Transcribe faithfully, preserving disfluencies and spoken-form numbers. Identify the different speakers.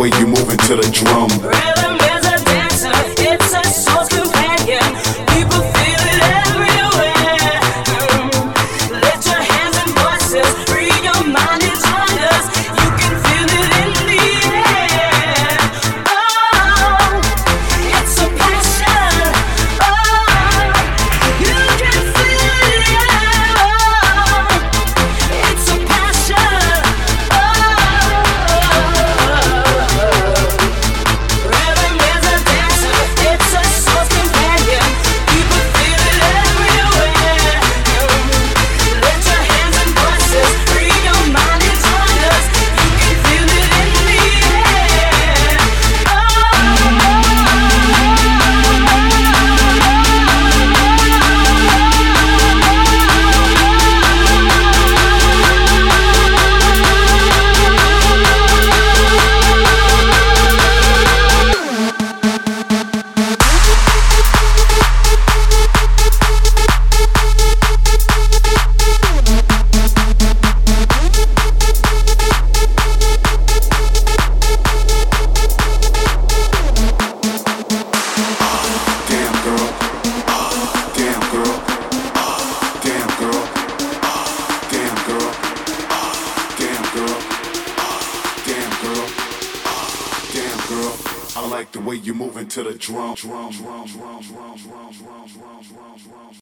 Speaker 1: way you moving to the drum.
Speaker 2: Rhythm is a dancer, it's a soul's companion. People feel it everywhere. Mm. Lift your hands and voices, free your mind and join us. You can feel it in the air. Oh, it's a passion. Oh, you can feel it. Oh, it's a passion. Oh. Rhythm is a dancer, it's a soul's companion. People feel it everywhere. Lift your hands and voices, free your mind and join us. You can feel it in the air.
Speaker 1: Damn girl, damn girl, damn girl, damn girl, damn girl, damn girl, damn girl. I like the way you moving to the drum, drum, drum, drum, drum, drum, drum, drum, drum.